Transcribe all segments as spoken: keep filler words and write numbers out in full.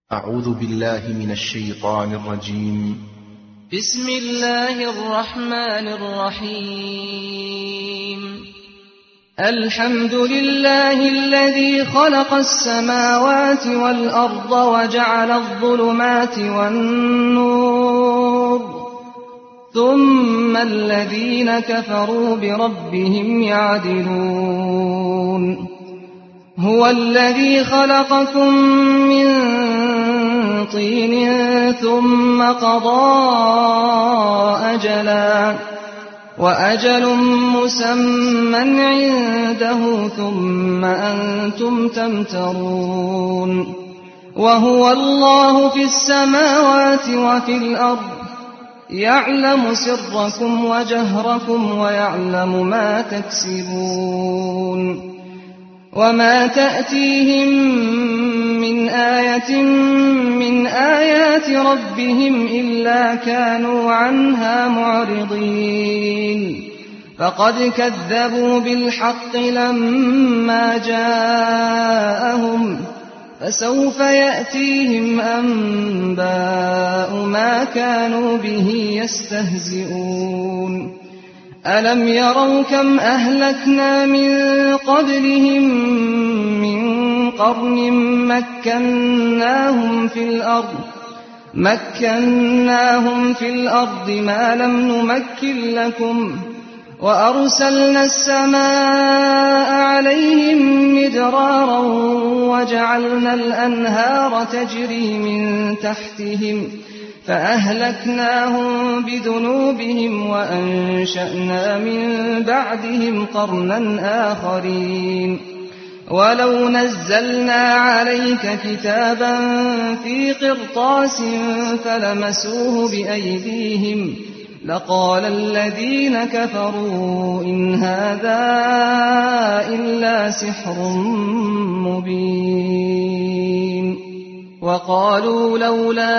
أعوذ بالله من الشيطان الرجيم. بسم الله الرحمن الرحيم. الحمد لله الذي خلق السماوات والأرض وجعل الظلمات والنور ثم الذين كفروا بربهم يعدلون. هو الذي خلقكم من طين ثم قضى أجلا وأجل مسمى عنده ثم أنتم تمترون. وهو الله في السماوات وفي الأرض يعلم سركم وجهركم ويعلم ما تكسبون. وما تأتيهم من آية من آيات ربهم إلا كانوا عنها معرضين. فقد كذبوا بالحق لما جاءهم فسوف يأتيهم أنباء ما كانوا به يستهزئون. ألم يروا كم أهلكنا من قبلهم من قرن مكناهم في الأرض مكناهم في الأرض ما لم نمكن لكم وأرسلنا السماء عليهم مدرارا وجعلنا الأنهار تجري من تحتهم فأهلكناهم بذنوبهم وأنشأنا من بعدهم قرنا آخرين. ولو نزلنا عليك كتابا في قرطاس فلمسوه بأيديهم لقال الذين كفروا إن هذا إلا سحر مبين. وقالوا لولا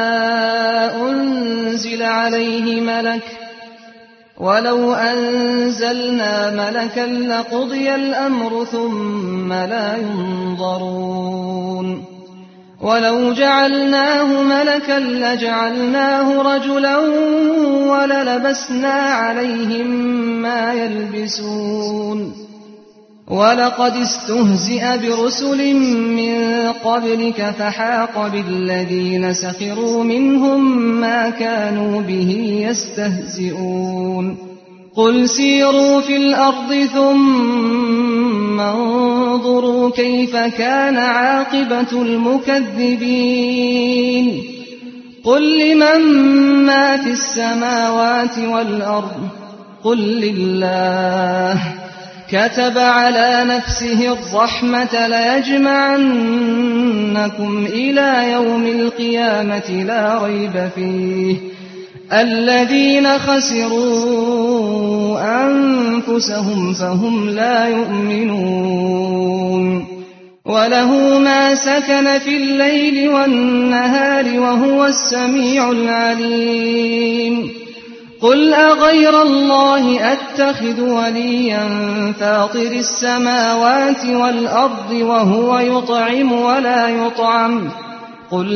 أنزل عليه ملك ولو أنزلنا ملكا لقضي الأمر ثم لا ينظرون. ولو جعلناه ملكا لجعلناه رجلا وللبسنا عليهم ما يلبسون. ولقد استهزئ برسل من قبلك فحاق بالذين سخروا منهم ما كانوا به يستهزئون. قل سيروا في الأرض ثم انظروا كيف كان عاقبة المكذبين. قل لمن ما في السماوات والأرض قل لله كتب على نفسه الرحمة ليجمعنكم إلى يوم القيامة لا ريب فيه الذين خسروا أنفسهم فهم لا يؤمنون. وله ما سكن في الليل والنهار وهو السميع العليم. قل أغير الله أتخذ وليا فاطر السماوات والأرض وهو يطعم ولا يطعم قل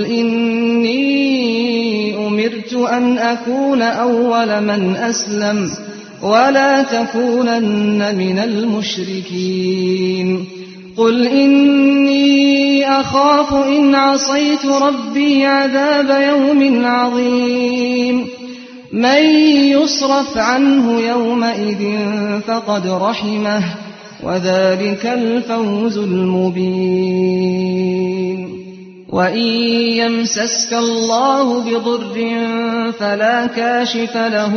إني أمرت أن أكون أول من أسلم ولا تكونن من المشركين. قل إني أخاف إن عصيت ربي عذاب يوم عظيم. من يصرف عنه يومئذ فقد رحمه وذلك الفوز المبين. وإن يمسسك الله بضر فلا كاشف له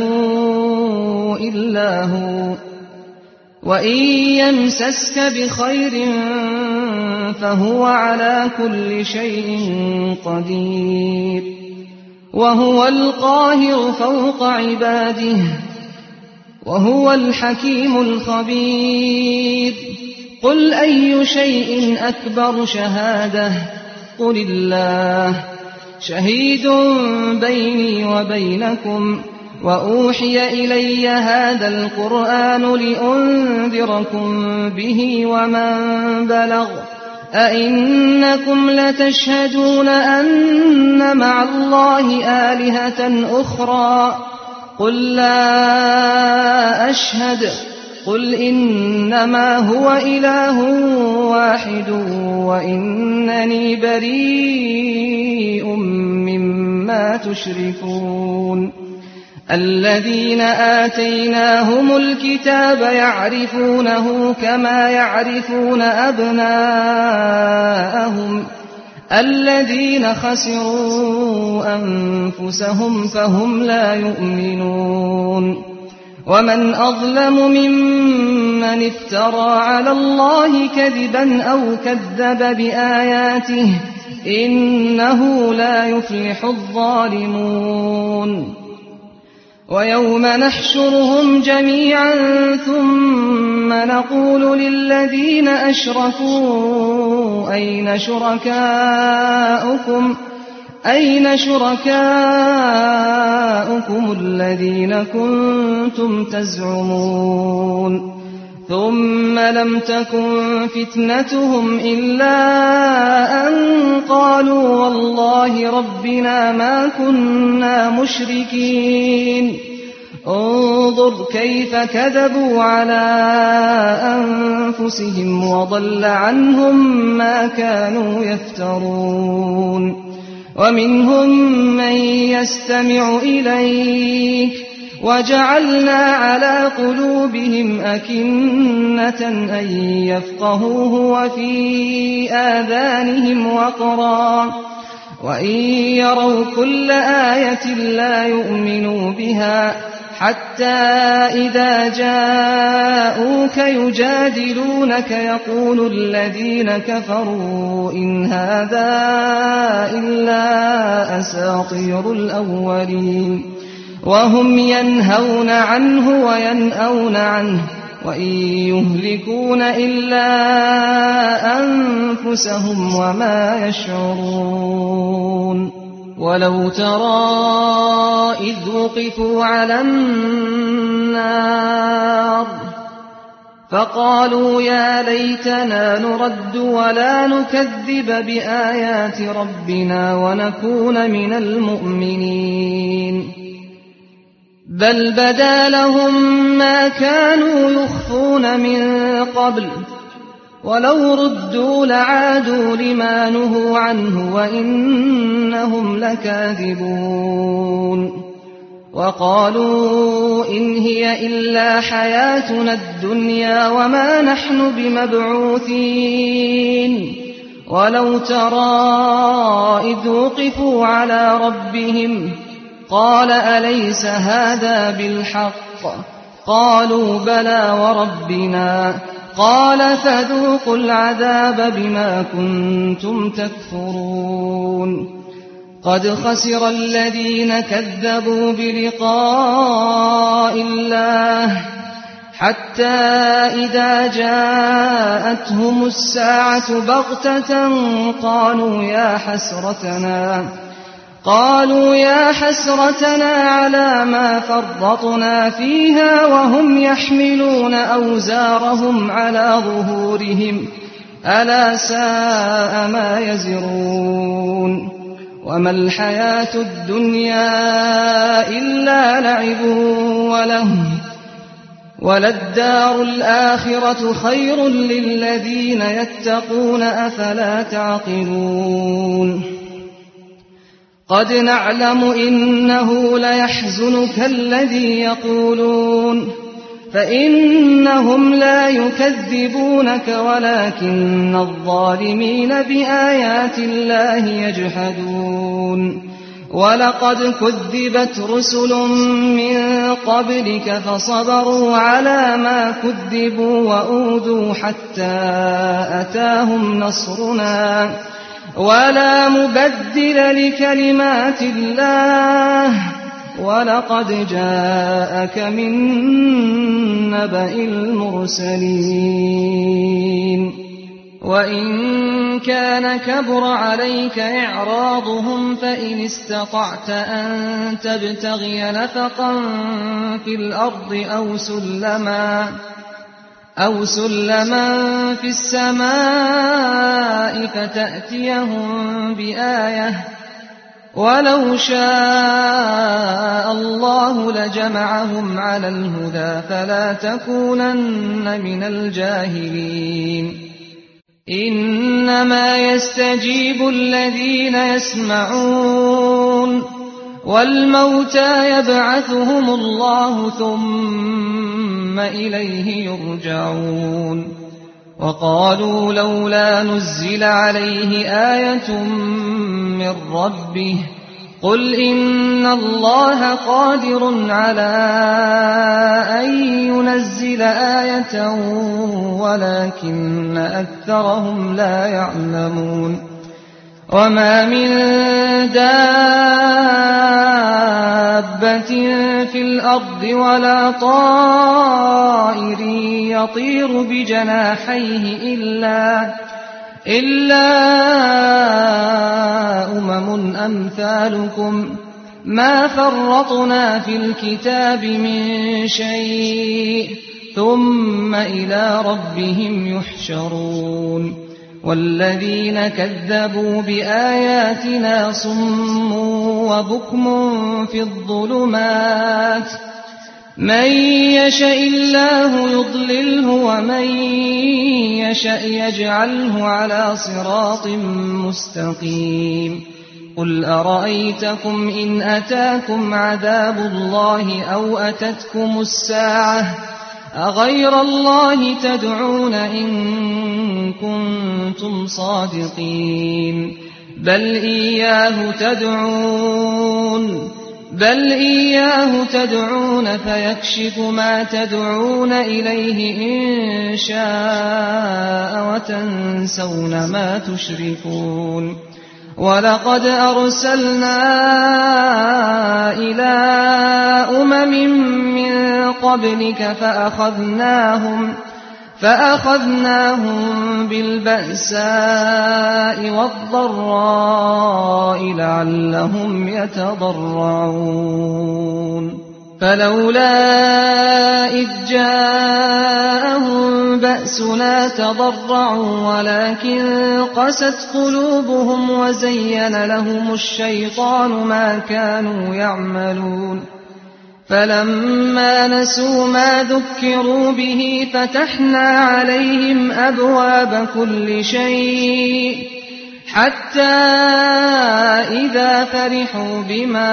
إلا هو وإن يمسسك بخير فهو على كل شيء قدير. وهو القاهر فوق عباده وهو الحكيم الخبير. قل أي شيء أكبر شهادة قل الله شهيد بيني وبينكم وأوحي إلي هذا القرآن لأنذركم به ومن بلغ أئنكم لتشهدون أن مع الله آلهة أخرى قل لا أشهد قل إنما هو إله واحد وإنني بريء مما تشركون الذين آتيناهم الكتاب يعرفونه كما يعرفون أبناءهم الذين خسروا أنفسهم فهم لا يؤمنون ومن أظلم ممن افترى على الله كذبا أو كذب بآياته إنه لا يفلح الظالمون ويوم نحشرهم جميعا ثم نقول للذين أشركوا أين شركاؤكم أين شركاؤكم الذين كنتم تزعمون ثم لم تكن فتنتهم إلا أن قالوا والله ربنا ما كنا مشركين انظر كيف كذبوا على أنفسهم وضل عنهم ما كانوا يفترون ومنهم من يستمع إليك وجعلنا على قلوبهم أكنة أن يفقهوه وفي آذانهم وقرا وإن يروا كل آية لا يؤمنوا بها حتى إذا جاءوك يجادلونك يقول الذين كفروا إن هذا إلا أساطير الأولين وهم ينهون عنه وينأون عنه وإن يهلكون إلا أنفسهم وما يشعرون ولو ترى إذ وقفوا على النار فقالوا يا ليتنا نرد ولا نكذب بآيات ربنا ونكون من المؤمنين بل بدا لهم ما كانوا يخفون من قبل ولو ردوا لعادوا لما نهوا عنه وإنهم لكاذبون وقالوا إن هي إلا حياتنا الدنيا وما نحن بمبعوثين ولو ترى إذ وقفوا على ربهم قال أليس هذا بالحق قالوا بلى وربنا قال فذوقوا العذاب بما كنتم تكفرون قد خسر الذين كذبوا بلقاء الله حتى إذا جاءتهم الساعة بغتة قالوا يا حسرتنا قالوا يا حسرتنا على ما فرطنا فيها وهم يحملون أوزارهم على ظهورهم ألا ساء ما يزرون وما الحياة الدنيا إلا لعب ولهو وللدار الآخرة خير للذين يتقون أفلا تعقلون قد نعلم إنه ليحزنك الذي يقولون فإنهم لا يكذبونك ولكن الظالمين بآيات الله يجحدون ولقد كذبت رسل من قبلك فصبروا على ما كذبوا وأوذوا حتى أتاهم نصرنا ولا مبدل لكلمات الله ولقد جاءك من نبأ المرسلين وإن كان كبر عليك إعراضهم فإن استطعت أن تبتغي نفقا في الأرض أو سلما أَوْ سُلَّمًا فِي السَّمَاءِ فَتَأْتِيَهُم بِآيَةٍ ۚ وَلَوْ شَاءَ اللَّهُ لَجَمَعَهُمْ عَلَى الْهُدَىٰ فَلَا تَكُونَنَّ مِنَ الْجَاهِلِينَ إِنَّمَا يَسْتَجِيبُ الَّذِينَ يَسْمَعُونَ ۘ وَالْمَوْتَىٰ يَبْعَثُهُمُ اللَّهُ ثُمَّ إِلَيْهِ يُرْجَعُونَ وَقَالُوا لَوْلَا نُزِّلَ عَلَيْهِ آيَةٌ مِّن رَّبِّهِ ۖ قُلْ إِنَّ اللَّهَ قَادِرٌ عَلَىٰ أَن يُنَزِّلَ آيَةً وَلَٰكِنَّ أَكْثَرَهُمْ لَا يَعْلَمُونَ وَمَا مِن دَابَّةٍ فِي الْأَرْضِ وَلَا طَائِرٍ يَطِيرُ بِجَنَاحَيْهِ إِلَّا إِلَّا أُمَمٌ أَمْثَالُكُم ۚ مَّا فَرَّطْنَا فِي الْكِتَابِ مِن شَيْءٍ ۚ ثُمَّ إِلَىٰ رَبِّهِمْ يُحْشَرُونَ وَالَّذِينَ كَذَّبُوا بِآيَاتِنَا صُمٌّ وَبُكْمٌ فِي الظُّلُمَاتِ ۗ مَن يَشَإِ اللَّهُ يُضْلِلْهُ وَمَن يَشَأْ يَجْعَلْهُ عَلَىٰ صِرَاطٍ مُّسْتَقِيمٍ قُلْ أَرَأَيْتَكُمْ إِنْ أَتَاكُمْ عَذَابُ اللَّهِ أَوْ أَتَتْكُمُ السَّاعَةُ أَغَيْرَ اللَّهِ تَدْعُونَ إِن كُنتُمْ صَادِقِينَ بَلْ إِيَّاهُ تَدْعُونَ بَلْ إِيَّاهُ تَدْعُونَ فَيَكْشِفُ مَا تَدْعُونَ إِلَيْهِ إِن شَاءَ وَتَنسَوْنَ مَا تُشْرِكُونَ وَلَقَدْ أَرْسَلْنَا إِلَىٰ أُمَمٍ مِّن قَبْلِكَ فَأَخَذْنَاهُمْ فَأَخَذْنَاهُم بِالْبَأْسَاءِ وَالضَّرَّاءِ لَعَلَّهُمْ يَتَضَرَّعُونَ فَلَوْلَا إِذْ جَاءَهُم بَأْسُنَا تَضَرَّعُوا وَلَٰكِن قَسَتْ قُلُوبُهُمْ وَزَيَّنَ لَهُمُ الشَّيْطَانُ مَا كَانُوا يَعْمَلُونَ فَلَمَّا نَسُوا مَا ذُكِّرُوا بِهِ فَتَحْنَا عَلَيْهِمْ أَبْوَابَ كُلِّ شَيْءٍ حَتَّىٰ إِذَا فَرِحُوا بِمَا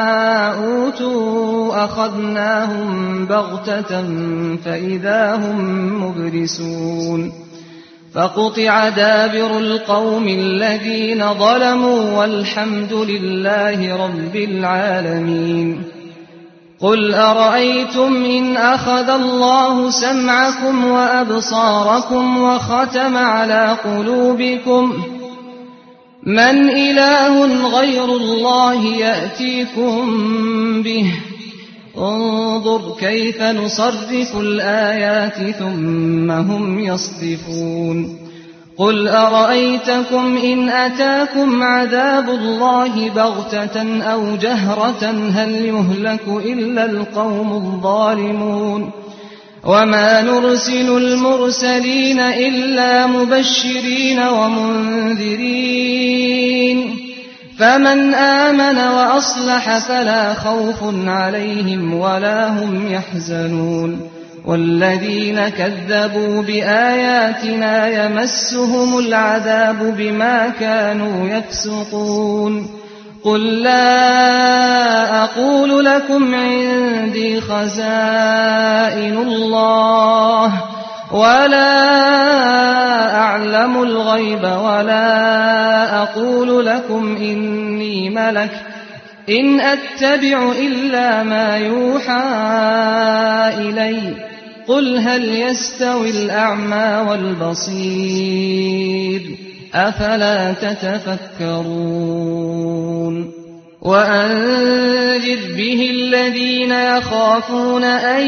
أُوتُوا أَخَذْنَاهُم بَغْتَةً فَإِذَا هُم مُّبْلِسُونَ فَقُطِعَ دَابِرُ الْقَوْمِ الَّذِينَ ظَلَمُوا وَالْحَمْدُ لِلَّهِ رَبِّ الْعَالَمِينَ قُلْ أَرَأَيْتُمْ إِنْ أَخَذَ اللَّهُ سَمْعَكُمْ وَأَبْصَارَكُمْ وَخَتَمَ عَلَىٰ قُلُوبِكُم مَّنْ إِلَٰهٌ غَيْرُ اللَّهِ يَأْتِيكُم بِهِ ۗ انظُرْ كَيْفَ نُصَرِّفُ الْآيَاتِ ثُمَّ هُمْ يَصْدِفُونَ قُلْ أَرَأَيْتَكُمْ إِنْ أَتَاكُمْ عَذَابُ اللَّهِ بَغْتَةً أَوْ جَهْرَةً هَلْ يُهْلَكُ إِلَّا الْقَوْمُ الظَّالِمُونَ وَمَا نُرْسِلُ الْمُرْسَلِينَ إِلَّا مُبَشِّرِينَ وَمُنذِرِينَ فَمَنْ آمَنَ وَأَصْلَحَ فَلَا خَوْفٌ عَلَيْهِمْ وَلَا هُمْ يَحْزَنُونَ وَالَّذِينَ كَذَّبُوا بِآيَاتِنَا يَمَسُّهُمُ الْعَذَابُ بِمَا كَانُوا يَفْسُقُونَ قُل لَّا أَقُولُ لَكُمْ عِندِي خَزَائِنُ اللَّهِ وَلَا أَعْلَمُ الْغَيْبَ وَلَا أَقُولُ لَكُمْ إِنِّي مَلَكٌ إِنْ أَتَّبِعُ إِلَّا مَا يُوحَىٰ إِلَيَّ ۚ قُلْ هَلْ يَسْتَوِي الْأَعْمَىٰ وَالْبَصِيرُ أَفَلَا تَتَفَكَّرُونَ وَأَنذِرْ بِهِ الَّذِينَ يَخَافُونَ أَن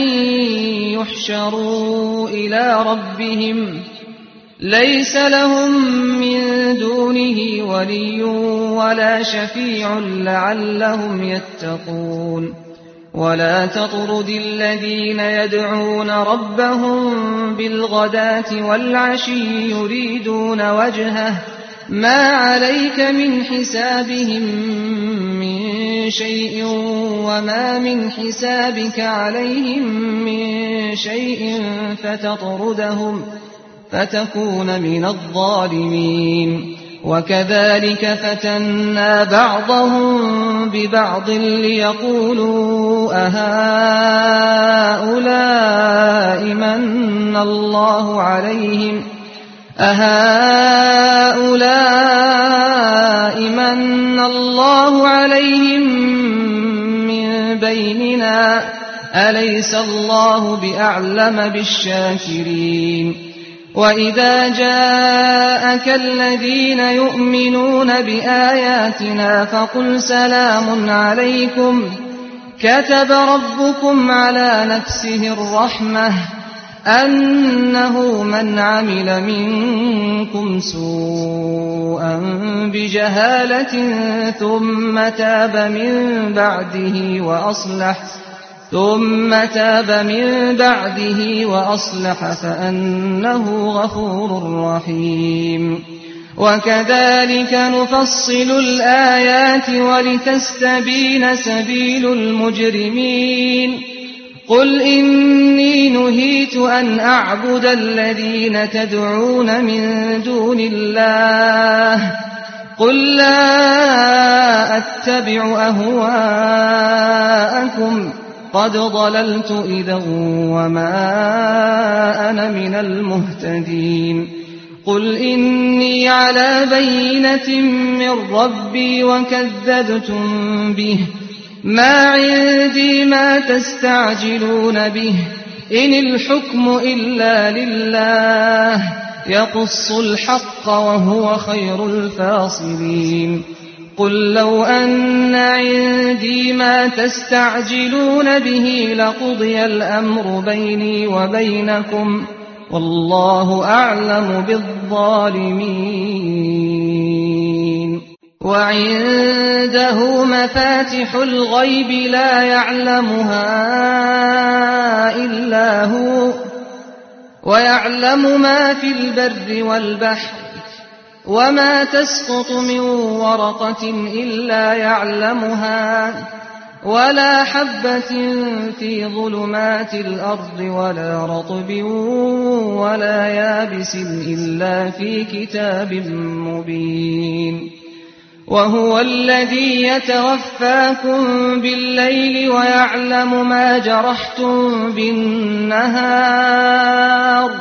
يُحْشَرُوا إِلَىٰ رَبِّهِمْ لَيْسَ لَهُم مِّن دُونِهِ وَلِيٌّ وَلَا شَفِيعٌ لَّعَلَّهُمْ يَتَّقُونَ ولا تطرد الذين يدعون ربهم بالغداة والعشي يريدون وجهه ما عليك من حسابهم من شيء وما من حسابك عليهم من شيء فتطردهم فتكون من الظالمين. وكذلك فتنا بعضهم ببعض ليقولوا أهؤلاء من الله عليهم أهؤلاء من الله عليهم من بيننا أليس الله بأعلم بالشاكرين. وإذا جاءك الذين يؤمنون بآياتنا فقل سلام عليكم كتب ربكم على نفسه الرحمة أنه من عمل منكم سوءا بجهالة ثم تاب من بعده وأصلح ثم تاب من بعده وأصلح فأنه غفور رحيم. وكذلك نفصل الآيات ولتستبين سبيل المجرمين. قل إني نهيت أن أعبد الذين تدعون من دون الله قل لا أتبع أهواءكم قد ضللت إذا وما أنا من المهتدين. قل إني على بينة من ربي وكذبتم به ما عندي ما تستعجلون به إن الحكم إلا لله يقص الحق وهو خير الفاصلين. قل لو أن عندي ما تستعجلون به لقضي الأمر بيني وبينكم والله أعلم بالظالمين. وعنده مفاتح الغيب لا يعلمها إلا هو ويعلم ما في البر والبحر وما تسقط من ورقة إلا يعلمها ولا حبة في ظلمات الأرض ولا رطب ولا يابس إلا في كتاب مبين. وهو الذي يتوفاكم بالليل ويعلم ما جرحتم بالنهار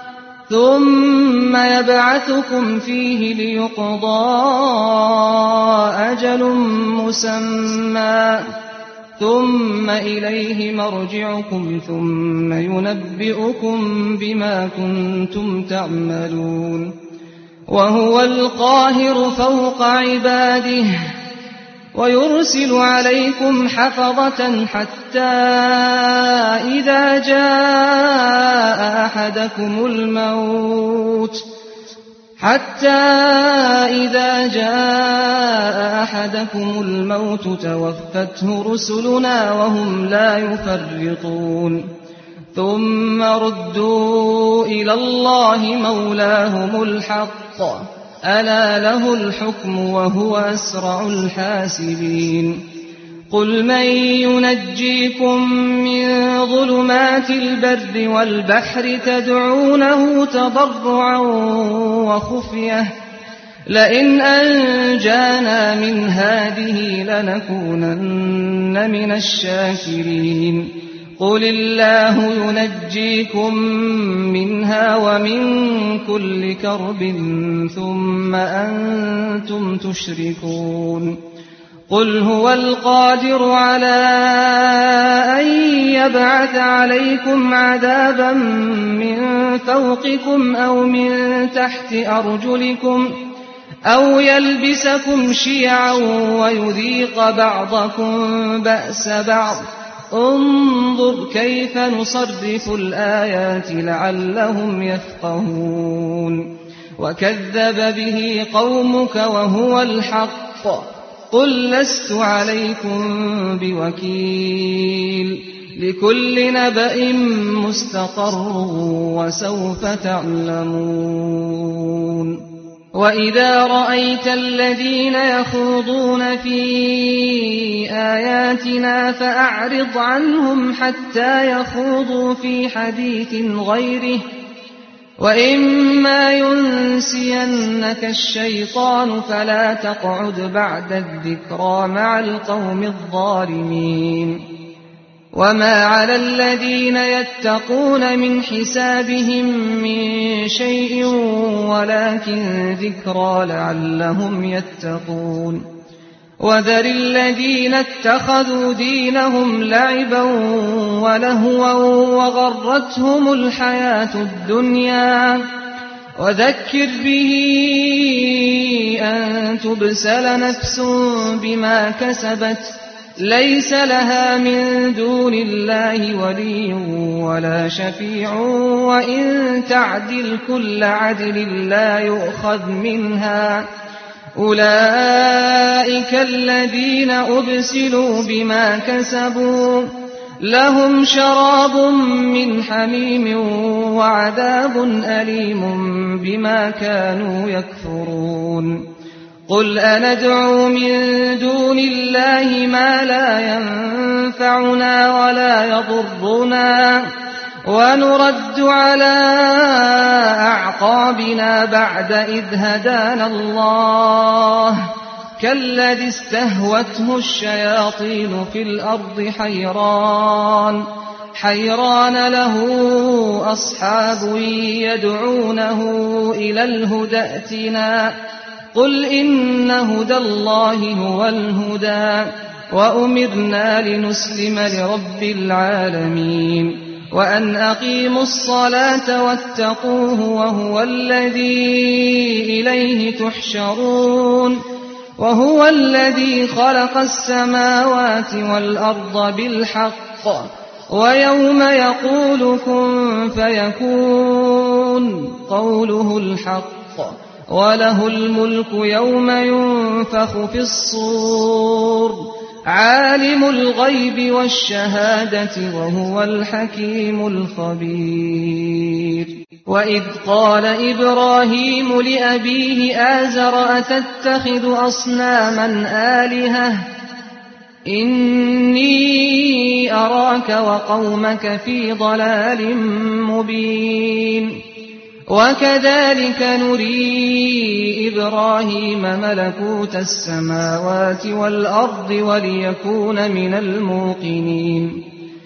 ثم يبعثكم فيه ليقضى أجل مسمى ثم إليه مرجعكم ثم ينبئكم بما كنتم تعملون. وهو القاهر فوق عباده ويرسل عليكم حفظة حتى إذا جاء أحدكم الموت حتى إذا جاء أحدكم الموت توفته رسلنا وهم لا يفرطون. ثم ردوا إلى الله مولاهم الحق ألا له الحكم وهو أسرع الحاسبين. قل من ينجيكم من ظلمات البر والبحر تدعونه تضرعا وخفية لئن أنجانا من هذه لنكونن من الشاكرين. قل الله ينجيكم منها ومن كل كرب ثم أنتم تشركون. قل هو القادر على أن يبعث عليكم عذابا من فوقكم أو من تحت أرجلكم أو يلبسكم شيعا ويذيق بعضكم بأس بعض انظر كيف نصرف الآيات لعلهم يفقهون. وكذب به قومك وهو الحق قل لست عليكم بوكيل لكل نبأ مستقر وسوف تعلمون وإذا رأيت الذين يخوضون في آياتنا فأعرض عنهم حتى يخوضوا في حديث غيره وإما ينسينك الشيطان فلا تقعد بعد الذكرى مع القوم الظالمين وما على الذين يتقون من حسابهم من شيء ولكن ذكرى لعلهم يتقون وذر الذين اتخذوا دينهم لعبا ولهوا وغرتهم الحياة الدنيا وذكر به أن تبسل نفس بما كسبت ليس لها من دون الله ولي ولا شفيع وإن تعدل كل عدل لا يؤخذ منها أولئك الذين أبسلوا بما كسبوا لهم شراب من حميم وعذاب أليم بما كانوا يكفرون قل أندعو من دون الله ما لا ينفعنا ولا يضرنا ونرد على أعقابنا بعد إذ هدانا الله كالذي استهوته الشياطين في الأرض حيران حيران له أصحاب يدعونه إلى الهدى ائتنا قل إن هدى الله هو الهدى وأمرنا لنسلم لرب العالمين وأن أقيموا الصلاة واتقوه وهو الذي إليه تحشرون وهو الذي خلق السماوات والأرض بالحق ويوم يقول كن فيكون قوله الحق وله الملك يوم ينفخ في الصور عالم الغيب والشهادة وهو الحكيم الخبير وإذ قال إبراهيم لأبيه آزر أتتخذ أصناما آلهة إني أراك وقومك في ضلال مبين وكذلك نري إبراهيم ملكوت السماوات والأرض وليكون من الموقنين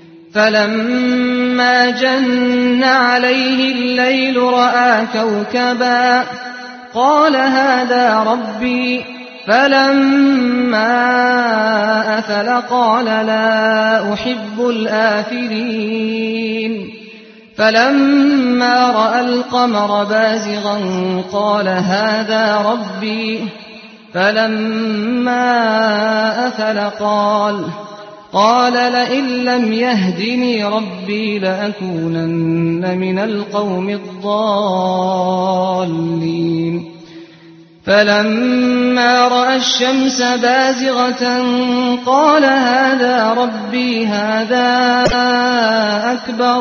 فلما جن عليه الليل رأى كوكبا قال هذا ربي فلما أفل قال لا أحب الآفلين فلما رأى القمر بازغا قال هذا ربي فلما أفل قال قال لئن لم يهدني ربي لأكونن من القوم الضالين فلما رأى الشمس بازغة قال هذا ربي هذا أكبر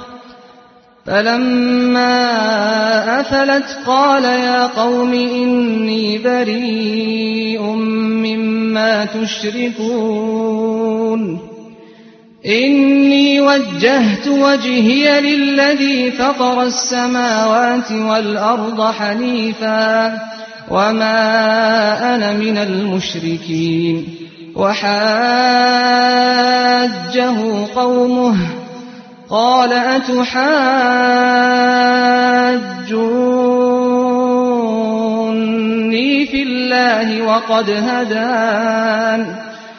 فلما أفلت قال يا قوم إني بريء مما تشركون إني وجهت وجهي للذي فطر السماوات والأرض حنيفا وما أنا من المشركين وحاجه قومه قال أتحاجوني في الله وقد هدان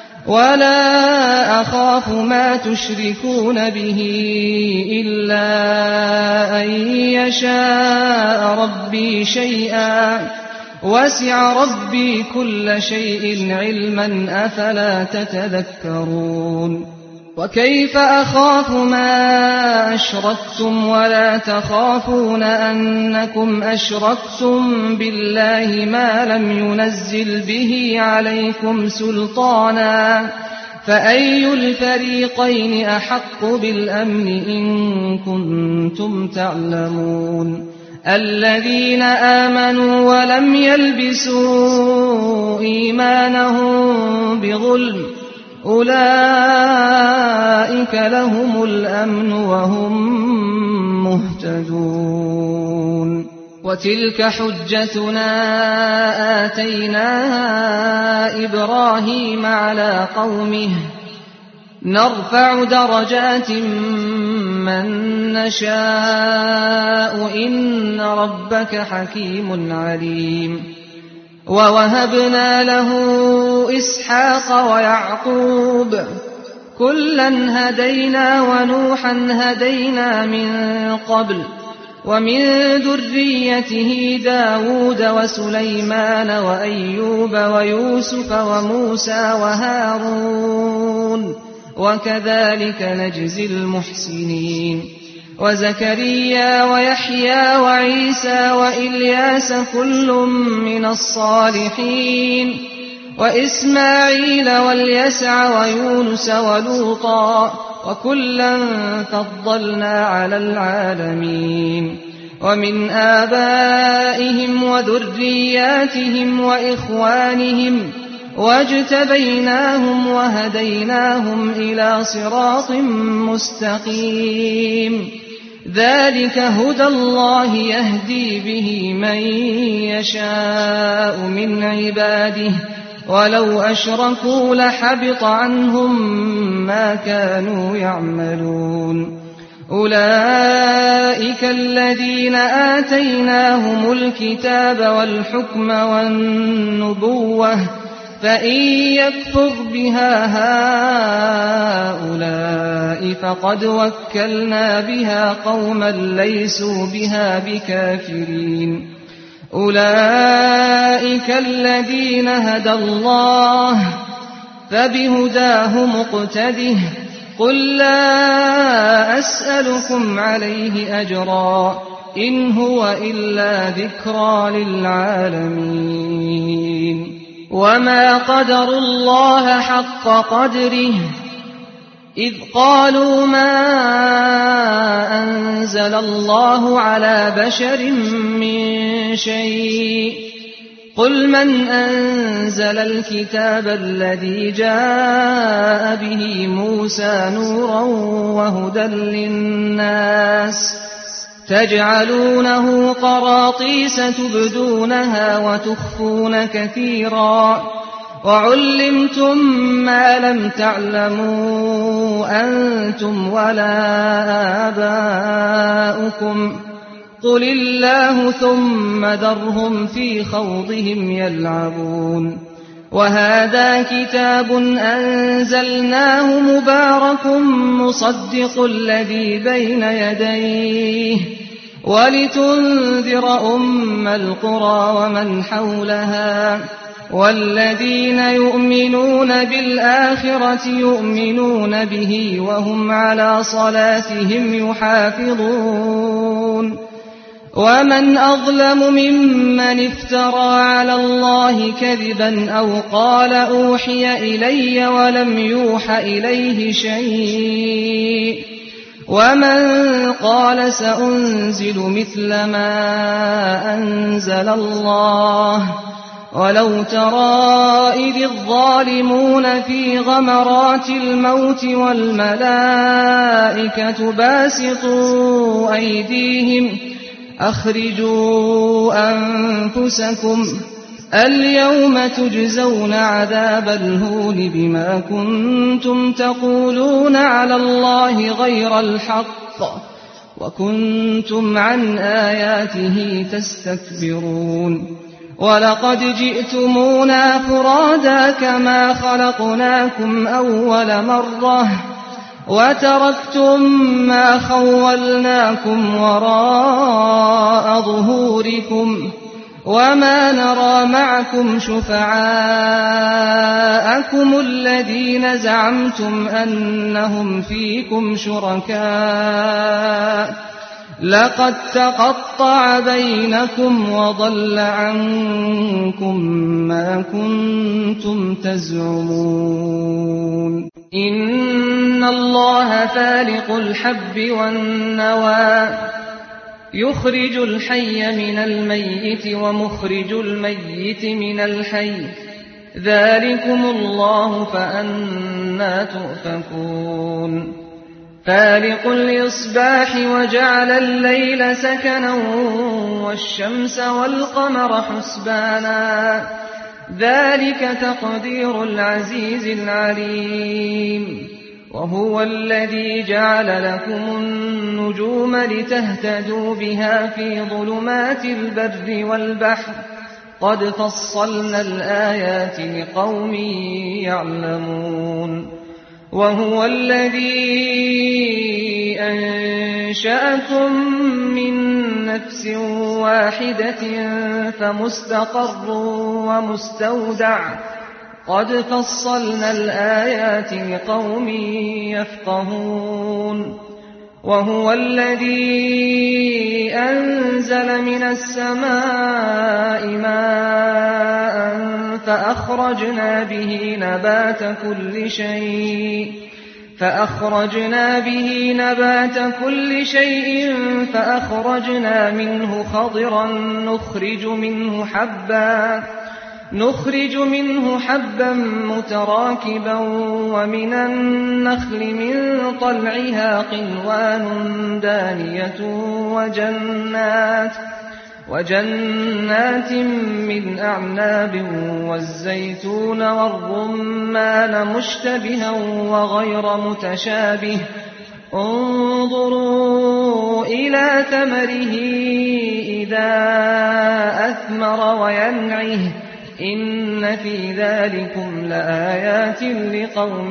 ولا أخاف ما تشركون به إلا أن يشاء ربي شيئا وسع ربي كل شيء علما أفلا تتذكرون وكيف أخاف ما أشركتم ولا تخافون أنكم أشركتم بالله ما لم ينزل به عليكم سلطانا فأي الفريقين أحق بالأمن إن كنتم تعلمون الذين آمنوا ولم يلبسوا إيمانهم بظلم أولئك لهم الأمن وهم مهتدون وتلك حجتنا آتيناها إبراهيم على قومه نرفع درجات من نشاء إن ربك حكيم عليم ووهبنا له إسحاق ويعقوب كلا هدينا ونوحا هدينا من قبل ومن ذريته داود وسليمان وأيوب ويوسف وموسى وهارون وكذلك نجزي المحسنين وزكريا ويحيى وعيسى وإلياس كل من الصالحين وإسماعيل واليسع ويونس ولوطا وكلا فضلنا على العالمين ومن آبائهم وذرياتهم وإخوانهم واجتبيناهم وهديناهم إلى صراط مستقيم ذلك هدى الله يهدي به من يشاء من عباده ولو أشركوا لحبط عنهم ما كانوا يعملون أولئك الذين آتيناهم الكتاب والحكم والنبوة فإن يكفر بها هؤلاء فقد وكلنا بها قوما ليسوا بها بكافرين أولئك الذين هدى الله فبهداه مقتده قل لا أسألكم عليه أجرا إن هو إلا ذكرى للعالمين وما قدروا الله حق قدره إذ قالوا ما أنزل الله على بشر من شيء قل من أنزل الكتاب الذي جاء به موسى نورا وهدى للناس تجعلونه قراطيس تبدونها وتخفون كثيرا وعلمتم ما لم تعلموا أنتم ولا آباؤكم قل الله ثم ذرهم في خوضهم يلعبون وهذا كتاب أنزلناه مبارك مصدق الذي بين يديه ولتنذر أم القرى ومن حولها والذين يؤمنون بالآخرة يؤمنون به وهم على صلاتهم يحافظون ومن أظلم ممن افترى على الله كذبا أو قال أوحي إلي ولم يوح إليه شيء ومن قال سأنزل مثل ما أنزل الله ولو ترى إذ الظالمون في غمرات الموت والملائكة باسطوا أيديهم أخرجوا أنفسكم اليوم تجزون عذاب الهون بما كنتم تقولون على الله غير الحق وكنتم عن آياته تستكبرون ولقد جئتمونا فرادا كما خلقناكم أول مرة وتركتم ما خولناكم وراء ظهوركم وما نرى معكم شفعاءكم الذين زعمتم أنهم فيكم شركاء لقد تقطع بينكم وضل عنكم ما كنتم تزعمون إن الله فالق الحب والنوى يخرج الحي من الميت ومخرج الميت من الحي ذلكم الله فأنى تؤفكون فالق الإصباح وجعل الليل سكنا والشمس والقمر حسبانا ذلك تقدير العزيز العليم وهو الذي جعل لكم النجوم لتهتدوا بها في ظلمات البر والبحر قد فصلنا الآيات لقوم يعلمون وهو الذي أنشأكم من نفس واحدة فمستقر ومستودع قد فصلنا الآيات لقوم يفقهون وهو الذي أنزل من السماء ماء فأخرجنا به نبات كل شيء فأخرجنا به نبات كل شيء فأخرجنا منه خضرا نخرج منه حبا نخرج منه حبا متراكبا ومن النخل من طلعها قنوان دانية وجنات وجنات من أعناب والزيتون والرمان مشتبها وغير متشابه انظروا إلى ثمره إذا أثمر وينعه إن في ذلكم لآيات لقوم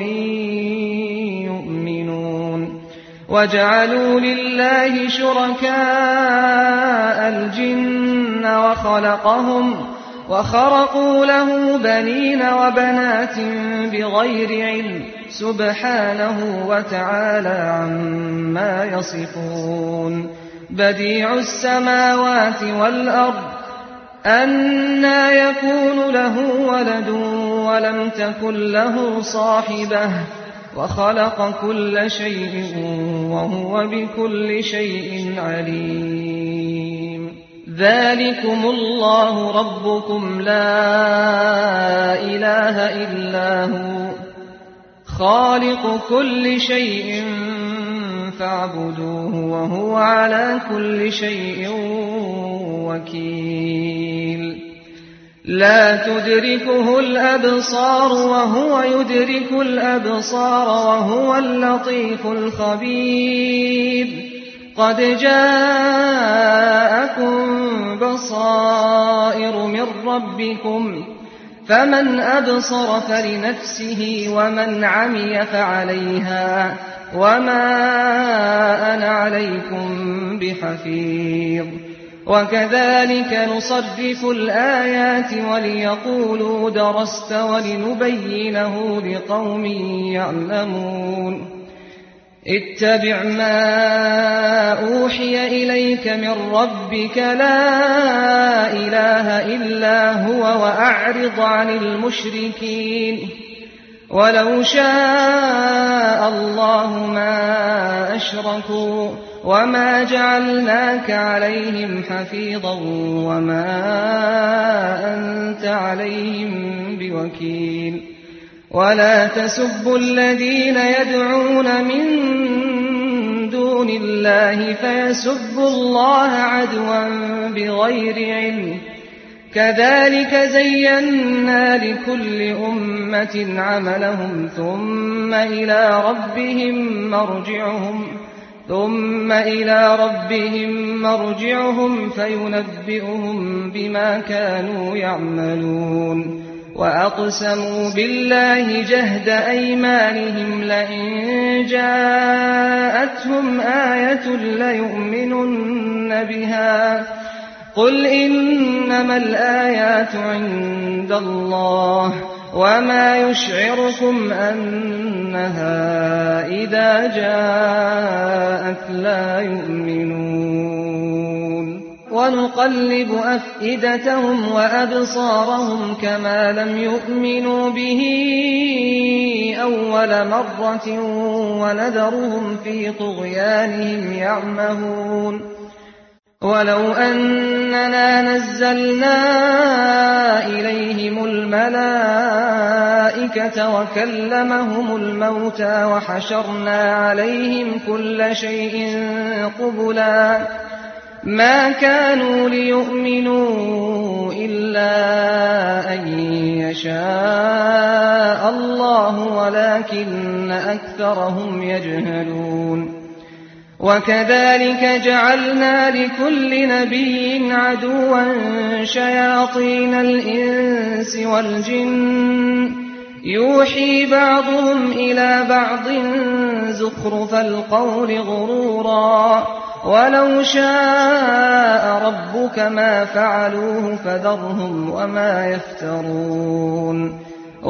يؤمنون وجعلوا لله شركاء الجن وخلقهم وخرقوا له بنين وبنات بغير علم سبحانه وتعالى عما يصفون بديع السماوات والأرض أنى يكون له ولد ولم تكن له صاحبة وخلق كل شيء وهو بكل شيء عليم ذلكم الله ربكم لا إله إلا هو خالق كل شيء فاعبدوه وهو على كل شيء وكيل لا تدركه الأبصار وهو يدرك الأبصار وهو اللطيف الخبير قد جاءكم بصائر من ربكم فمن أبصر فلنفسه ومن عمي فعليها وما أنا عليكم بحفيظ وكذلك نصرف الآيات وليقولوا درست ولنبينه لقوم يعلمون اتبع ما أوحي إليك من ربك لا إله إلا هو وأعرض عن المشركين ولو شاء الله ما أشركوا وما جعلناك عليهم حفيظا وما أنت عليهم بوكيل ولا تسبوا الذين يدعون من دون الله فيسبوا الله عدوا بغير علم كذلك زينا لكل أمة عملهم ثم إلى ربهم مرجعهم ثم إلى ربهم مرجعهم فينبئهم بما كانوا يعملون وأقسموا بالله جهد أيمانهم لئن جاءتهم آية ليؤمنن بها قل إنما الآيات عند الله وما يشعركم أنها إذا جاءت لا يؤمنون ونقلب أفئدتهم وأبصارهم كما لم يؤمنوا به أول مرة ونذرهم في طغيانهم يعمهون ولو أننا نزلنا إليهم الملائكة وكلمهم الموتى وحشرنا عليهم كل شيء قبلا ما كانوا ليؤمنوا إلا أن يشاء الله ولكن أكثرهم يجهلون وكذلك جعلنا لكل نبي عدوا شياطين الإنس والجن يوحي بعضهم إلى بعض زخرف القول غرورا ولو شاء ربك ما فعلوه فذرهم وما يفترون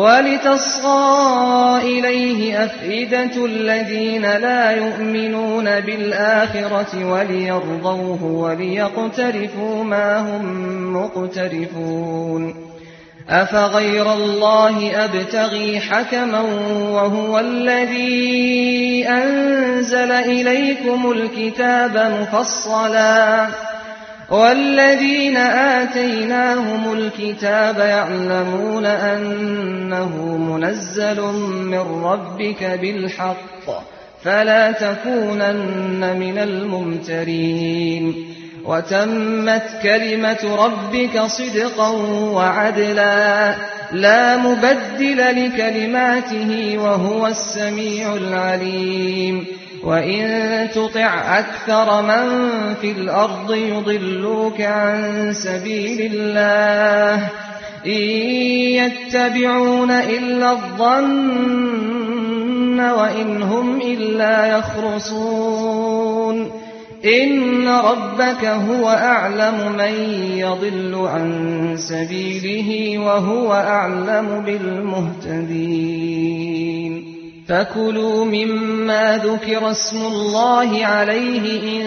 ولتصغى إليه أفئدة الذين لا يؤمنون بالآخرة وليرضوه وليقترفوا ما هم مقترفون أفغير الله أبتغي حكما وهو الذي أنزل إليكم الكتاب مفصلا والذين آتيناهم الكتاب يعلمون أنه منزل من ربك بالحق فلا تكونن من الممترين وتمت كلمة ربك صدقا وعدلا لا مبدل لكلماته وهو السميع العليم وإن تطع أكثر من في الأرض يضلوك عن سبيل الله إن يتبعون إلا الظن وإن هم إلا يخرصون إن ربك هو أعلم من يضل عن سبيله وهو أعلم بالمهتدين فكلوا مما ذكر اسم الله عليه إن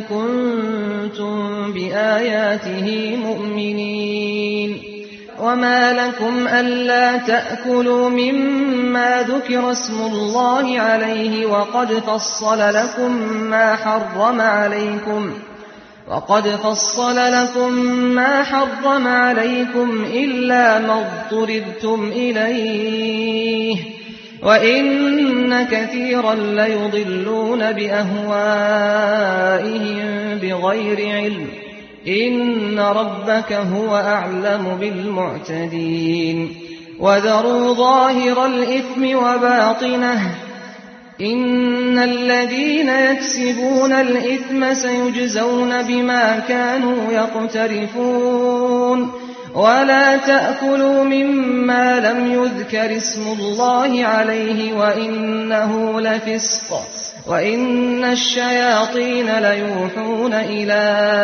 كنتم بآياته مؤمنين وما لكم ألا تأكلوا مما ذكر اسم الله عليه وقد فصل لكم ما حرم عليكم وقد فصل لكم ما حرم عليكم إلا ما اضطررتم إليه وإن كثيرا ليضلون بأهوائهم بغير علم إن ربك هو أعلم بالمعتدين وذروا ظاهر الإثم وباطنه إن الذين يكسبون الإثم سيجزون بما كانوا يقترفون ولا تأكلوا مما لم يذكر اسم الله عليه وإنه لفسق وإن الشياطين ليوحون إلى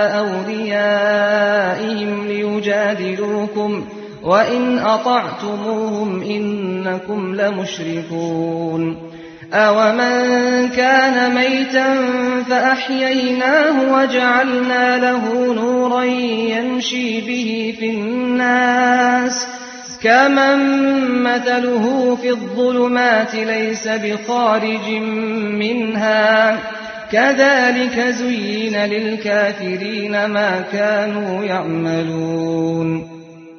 أوليائهم ليجادلوكم وإن أطعتموهم إنكم لمشركون أومن كان ميتا فأحييناه وجعلنا له نورا يمشي به في الناس كمن مثله في الظلمات ليس بخارج منها كذلك زين للكافرين ما كانوا يعملون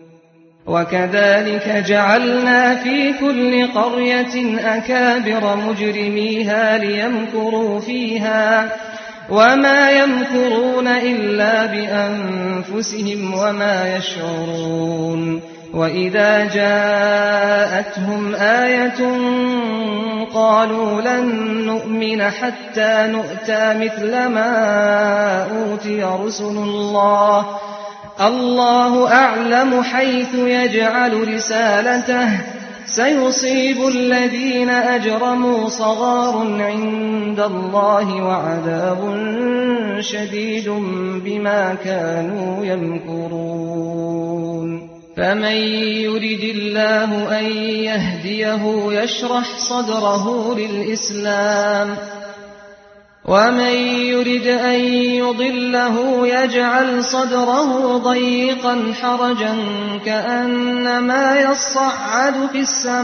وكذلك جعلنا في كل قرية أكابر مجرميها ليمكروا فيها وما يمكرون إلا بأنفسهم وما يشعرون وإذا جاءتهم آية قالوا لن نؤمن حتى نؤتى مثل ما أوتي رسل الله الله أعلم حيث يجعل رسالته سيصيب الذين أجرموا صغار عند الله وعذاب شديد بما كانوا يمكرون فمن يرد الله أن يهديه يشرح صدره للإسلام ومن يرد أن يضله يجعل صدره ضيقا حرجا كأنما يصعد في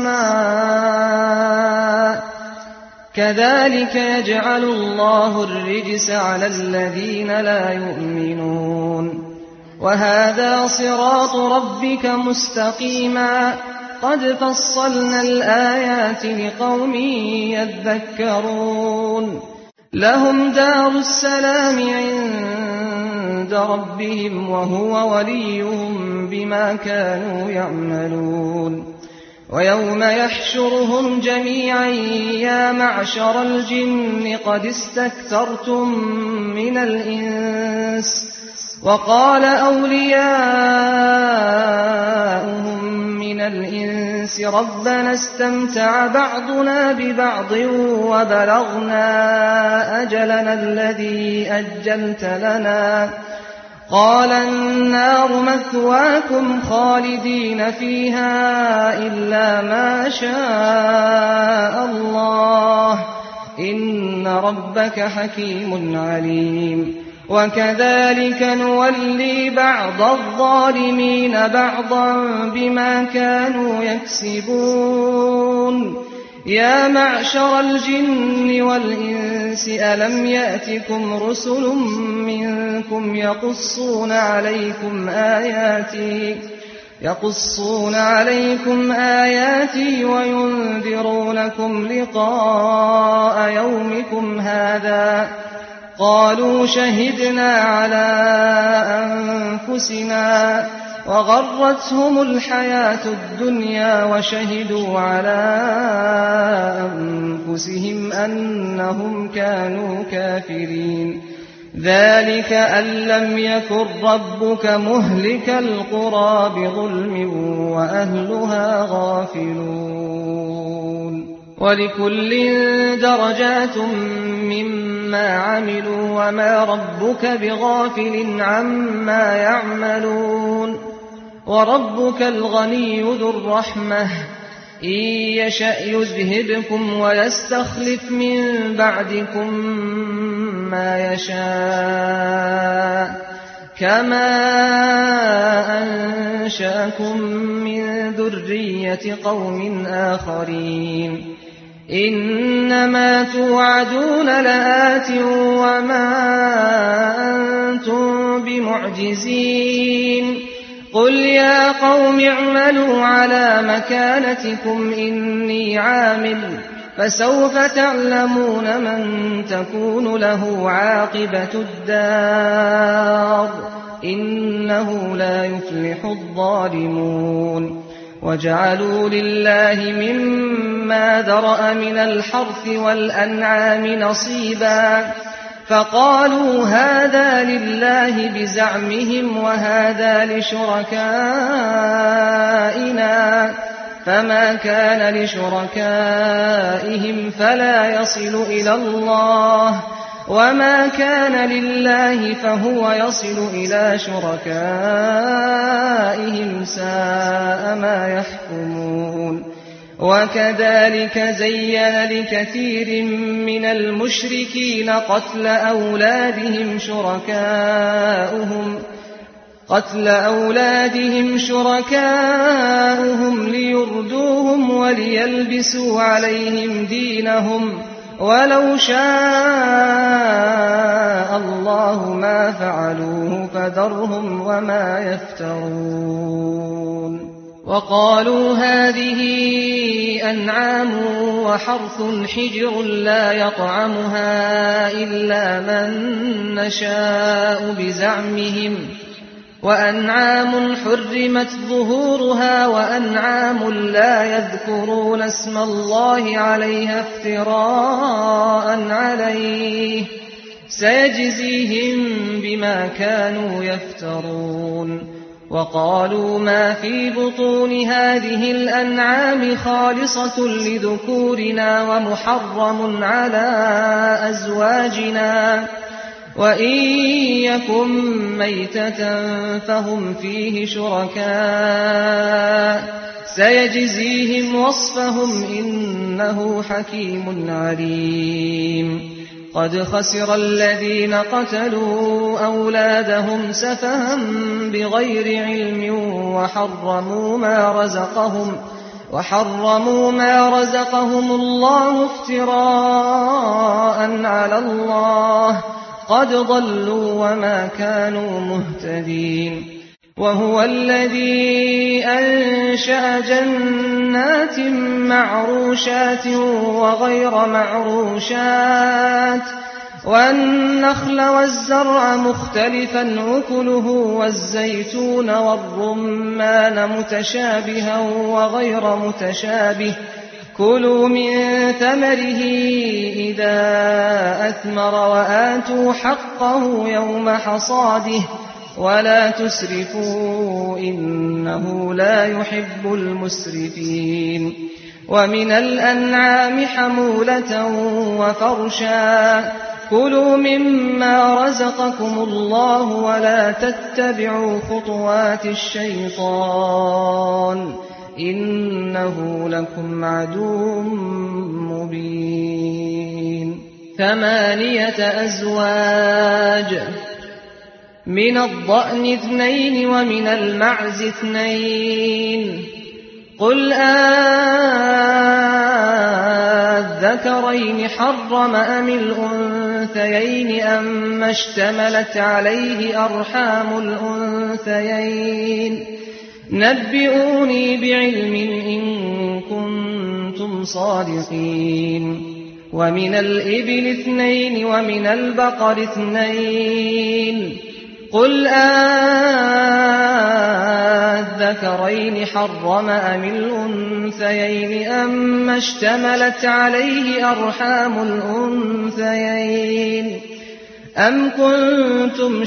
السماء كذلك يجعل الله الرجس على الذين لا يؤمنون وهذا صراط ربك مستقيما قد فصلنا الآيات لقوم يذكرون لهم دار السلام عند ربهم وهو وليهم بما كانوا يعملون ويوم يحشرهم جميعا يا معشر الجن قد استكثرتم من الإنس وقال أولياؤهم من الإنس ربنا استمتع بعضنا ببعض وبلغنا أجلنا الذي أجلت لنا قال النار مثواكم خالدين فيها إلا ما شاء الله إن ربك حكيم عليم وكذلك نولي بعض الظالمين بعضا بما كانوا يكسبون يا معشر الجن والإنس ألم يأتكم رسل منكم يقصون عليكم آياتي يقصون عليكم آياتي وينذرونكم لقاء يومكم هذا قالوا شهدنا على أنفسنا وغرتهم الحياة الدنيا وشهدوا على أنفسهم أنهم كانوا كافرين ذلك أن لم يكن ربك مهلك القرى بظلم وأهلها غافلون ولكل درجات مما عملوا وما ربك بغافل عما يعملون وربك الغني ذو الرحمة إن يشأ يذهبكم ويستخلف من بعدكم ما يشاء كما أنشأكم من ذرية قوم آخرين إنما توعدون لآت وما أنتم بمعجزين قل يا قوم اعملوا على مكانتكم إني عامل فسوف تعلمون من تكون له عاقبة الدار إنه لا يفلح الظالمون وجعلوا لله مما ذرأ من الحرث والأنعام نصيبا فقالوا هذا لله بزعمهم وهذا لشركائنا فما كان لشركائهم فلا يصل إلى الله وما كان لله فهو يصل إلى شركائهم ساء ما يحكمون وكذلك زين لكثير من المشركين قتل أولادهم شركاؤهم قتل أولادهم شركاؤهم ليردوهم وليلبسوا عليهم دينهم ولو شاء الله ما فعلوه فذرهم وما يفترون وقالوا هذه أنعام وحرث حجر لا يطعمها إلا من نشاء بزعمهم وأنعام حرمت ظهورها وأنعام لا يذكرون اسم الله عليها افتراء عليه سيجزيهم بما كانوا يفترون وقالوا ما في بطون هذه الأنعام خالصة لذكورنا ومحرم على أزواجنا وإن يكن ميتة فهم فيه شركاء سيجزيهم وصفهم إنه حكيم عليم قد خسر الذين قتلوا أولادهم سفها بغير علم وحرموا ما رزقهم وحرموا ما رزقهم الله افتراء على الله قد ضلوا وما كانوا مهتدين وهو الذي أنشأ جنات معروشات وغير معروشات والنخل والزرع مختلفا أكله والزيتون والرمان متشابها وغير متشابه كلوا من ثمره إذا أثمر وآتوا حقه يوم حصاده ولا تسرفوا إنه لا يحب المسرفين ومن الأنعام حمولة وفرشا كلوا مما رزقكم الله ولا تتبعوا خطوات الشيطان إنه لكم عدو مبين ثمانية أزواج من الضأن اثنين ومن المعز اثنين قل أذكرين حرم أم الأنثيين أم اشتملت عليه أرحام الأنثيين نبئوني بعلم إن كنتم صادقين ومن الإبل اثنين ومن البقر اثنين قل أذكرين حرم أم الأنثيين أم اشتملت عليه أرحام الأنثيين أم كنتم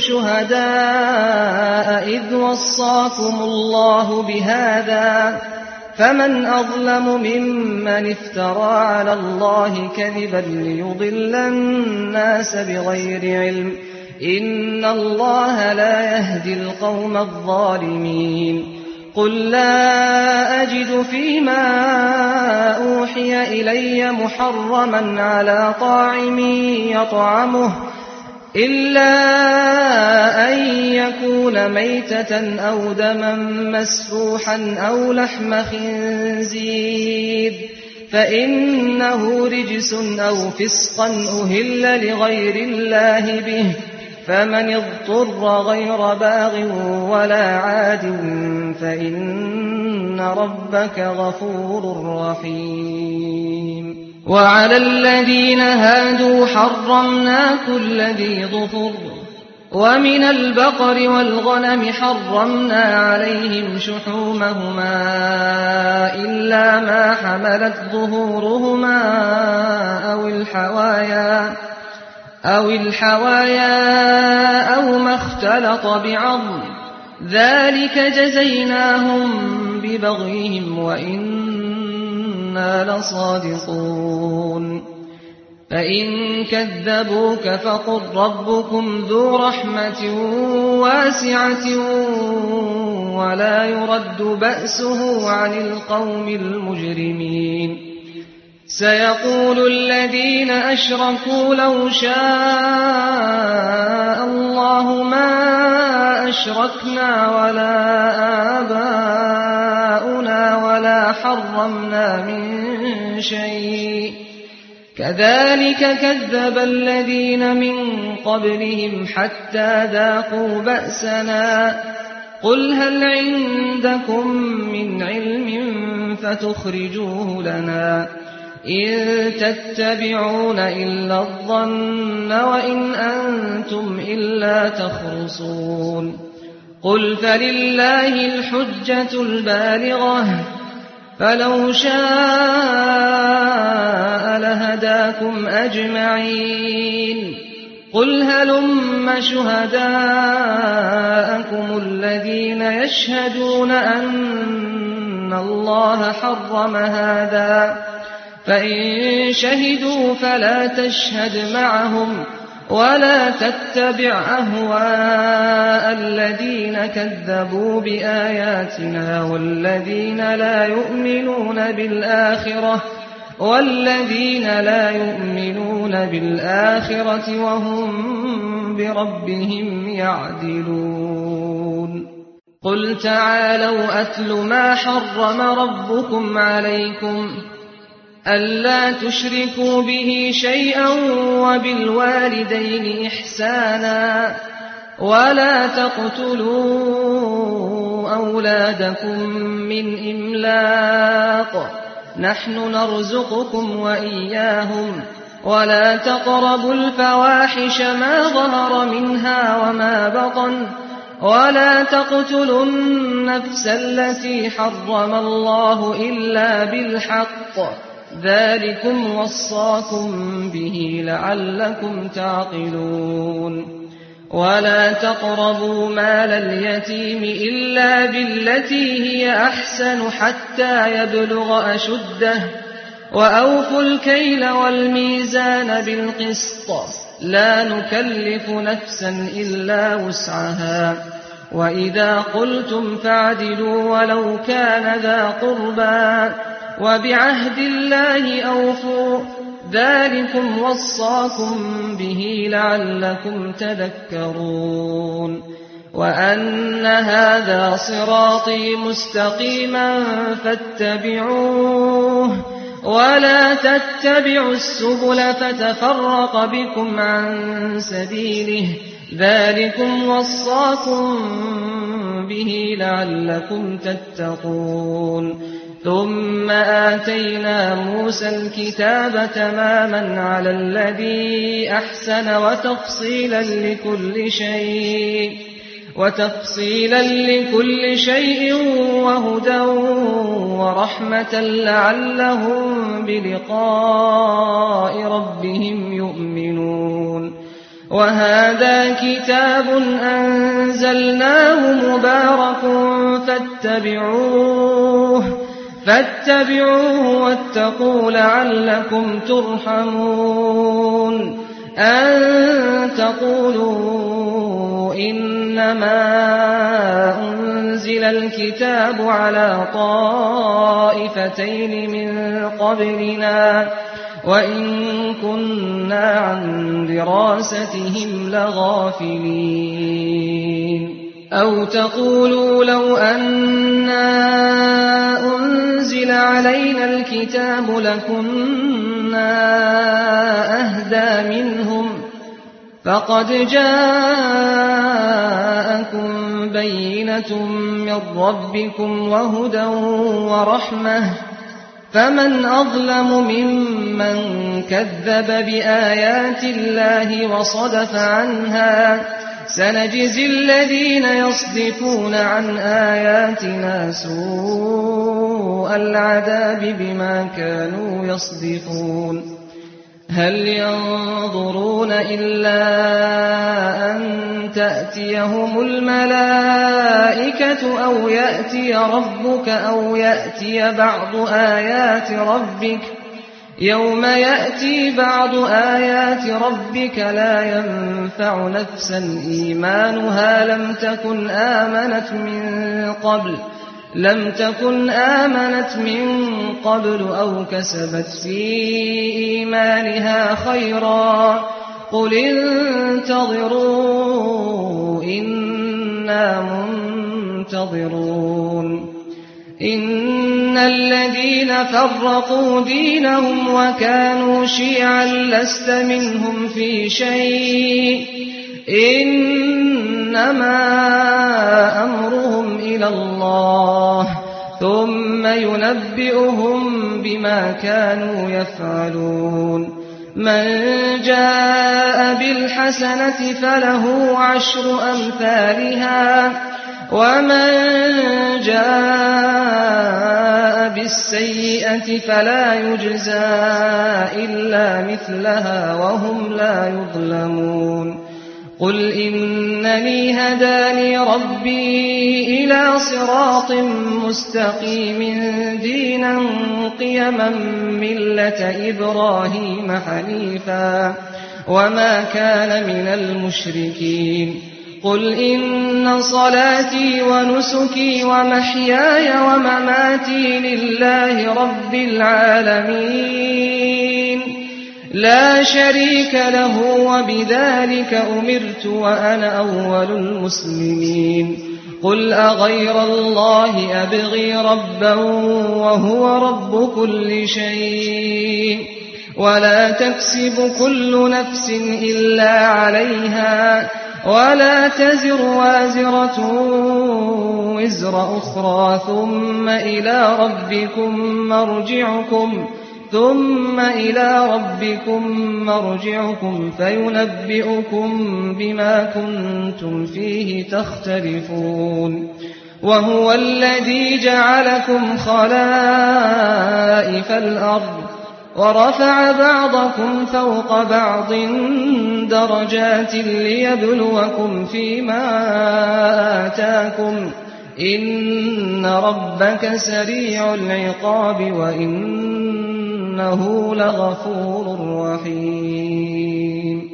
شهداء إذ وصاكم الله بهذا فمن أظلم ممن افترى على الله كذبا ليضل الناس بغير علم إن الله لا يهدي القوم الظالمين قل لا أجد فيما أوحي إلي محرما على طاعم يطعمه إلا أن يكون ميتة أو دما مسفوحا أو لحم خنزير فإنه رجس أو فسقا أهل لغير الله به فمن اضطر غير باغ ولا عاد فإن ربك غفور رحيم وعلى الذين هادوا حرمنا كل ذي ظفر ومن البقر والغنم حرمنا عليهم شحومهما إلا ما حملت ظهورهما أو الحوايا أو الحوايا أو ما اختلط بعظم ذلك جزيناهم ببغيهم وإنا لصادقون فإن كذبوك فقل ربكم ذو رحمة واسعة ولا يرد بأسه عن القوم المجرمين سيقول الذين أشركوا لو شاء الله ما أشركنا ولا آباؤنا ولا حرمنا من شيء كذلك كذب الذين من قبلهم حتى ذاقوا بأسنا قل هل عندكم من علم فتخرجوه لنا إن تتبعون إلا الظن وإن أنتم إلا تخرصون قل فلله الحجة البالغة فلو شاء لهداكم أجمعين قل هلم ثُمَّ شُهَدَاءَكُمُ الَّذِينَ يَشْهَدُونَ أَنَّ اللَّهَ حَرَّمَ هَٰذَا ۖ فَإِن شَهِدُوا فَلَا تَشْهَدْ مَعَهُمْ وَلَا تَتَّبِعْ أَهْوَاءَ الَّذِينَ كَذَّبُوا بِآيَاتِنَا وَالَّذِينَ لَا يُؤْمِنُونَ بِالْآخِرَةِ وَالَّذِينَ لَا يُؤْمِنُونَ بِالْآخِرَةِ وَهُم بِرَبِّهِمْ يَعْدِلُونَ قُلْ تَعَالَوْا أَتْلُ مَا حَرَّمَ رَبُّكُمْ عَلَيْكُمْ أَلَّا تُشْرِكُوا بِهِ شَيْئًا وَبِالْوَالِدَيْنِ إِحْسَانًا وَلَا تَقْتُلُوا أَوْلَادَكُم مِّنْ إِمْلَاقٍ نَحْنُ نَرْزُقُكُمْ وَإِيَّاهُمْ وَلَا تَقْرَبُوا الْفَوَاحِشَ مَا ظَهَرَ مِنْهَا وَمَا بَطَنَ وَلَا تَقْتُلُوا النَّفْسَ الَّتِي حَرَّمَ اللَّهُ إِلَّا بِالْحَقِّ ۚ ذَٰلِكُمْ وَصَّاكُم بِهِ لَعَلَّكُمْ تَعْقِلُونَ وَلَا تَقْرَبُوا مَالَ الْيَتِيمِ إِلَّا بِالَّتِي هِيَ أَحْسَنُ حَتَّىٰ يَبْلُغَ أَشُدَّهُ ۖ وَأَوْفُوا الْكَيْلَ وَالْمِيزَانَ بِالْقِسْطِ ۖ لَا نُكَلِّفُ نَفْسًا إِلَّا وُسْعَهَا ۖ وَإِذَا قُلْتُمْ فَاعْدِلُوا وَلَوْ كَانَ ذَا قُرْبَىٰ ۖ وَبِعَهْدِ اللَّهِ أَوْفُوا ۚ ذَٰلِكُمْ وَصَّاكُم بِهِ لَعَلَّكُمْ تَذَكَّرُونَ وَأَنَّ هَٰذَا صِرَاطِي مُسْتَقِيمًا فَاتَّبِعُوهُ وَلَا تَتَّبِعُوا السُّبُلَ فَتَفَرَّقَ بِكُمْ عَن سَبِيلِهِ ۚ ذَٰلِكُمْ وَصَّاكُم بِهِ لَعَلَّكُمْ تَتَّقُونَ ثُمَّ آتَيْنَا مُوسَى الْكِتَابَ تَمَامًا عَلَى الَّذِي أَحْسَنَ وَتَفْصِيلًا لِّكُلِّ شَيْءٍ وَتَفْصِيلًا لِّكُلِّ شَيْءٍ وَهُدًى وَرَحْمَةً لَّعَلَّهُم بِلِقَاءِ رَبِّهِمْ يُؤْمِنُونَ وَهَٰذَا كِتَابٌ أَنزَلْنَاهُ مُبَارَكٌ فَاتَّبِعُوهُ فَاتَّبِعُوهُ وَاتَّقُوا لَعَلَّكُمْ تُرْحَمُونَ أَن تَقُولُوا إِنَّمَا أُنزِلَ الْكِتَابُ عَلَىٰ طَائِفَتَيْنِ مِن قَبْلِنَا وَإِن كُنَّا عَن دِرَاسَتِهِمْ لَغَافِلِينَ أَوْ تَقُولُوا لَوْ أَنَّا أُنزِلَ عَلَيْنَا الْكِتَابُ لَكُنَّا أَهْدَىٰ مِنْهُمْ ۚ فَقَدْ جَاءَكُم بَيِّنَةٌ مِّن رَّبِّكُمْ وَهُدًى وَرَحْمَةٌ ۚ فَمَنْ أَظْلَمُ مِمَّن كَذَّبَ بِآيَاتِ اللَّهِ وَصَدَفَ عَنْهَا ۗ سَنَجْزِي الَّذِينَ يَصْدِفُونَ عَنْ آيَاتِنَا سُوءَ الْعَذَابِ بِمَا كَانُوا يَصْدِفُونَ هَلْ يَنظُرُونَ إِلَّا أَن تَأْتِيَهُمُ الْمَلَائِكَةُ أَوْ يَأْتِيَ رَبُّكَ أَوْ يَأْتِيَ بَعْضُ آيَاتِ رَبِّكَ ۗ يَوْمَ يَأْتِي بَعْضُ آيَاتِ رَبِّكَ لَا يَنفَعُ نَفْسًا إِيمَانُهَا لَمْ تَكُنْ آمَنَتْ مِن قَبْلُ لم تكن آمنت من قبل أو كسبت في إيمانها خيرا قل انتظروا إنا منتظرون إن الذين فرقوا دينهم وكانوا شيعا لست منهم في شيء إنما أمرهم إلى الله ثم ينبئهم بما كانوا يفعلون من جاء بالحسنة فله عشر أمثالها ومن جاء بالسيئة فلا يجزى إلا مثلها وهم لا يظلمون قل إنني هداني ربي إلى صراط مستقيم دينا قيما ملة إبراهيم حنيفا وما كان من المشركين قل إن صلاتي ونسكي ومحياي ومماتي لله رب العالمين لا شريك له وبذلك أمرت وأنا أول المسلمين قل أغير الله أبغي ربا وهو رب كل شيء ولا تكسب كل نفس إلا عليها ولا تزر وازرة وزر أخرى ثم إلى ربكم مرجعكم ثم إلى ربكم مرجعكم فينبئكم بما كنتم فيه تختلفون وهو الذي جعلكم خلائف الأرض ورفع بعضكم فوق بعض درجات ليبلوكم فيما آتاكم إن ربك سريع العقاب وإنه لغفور رحيم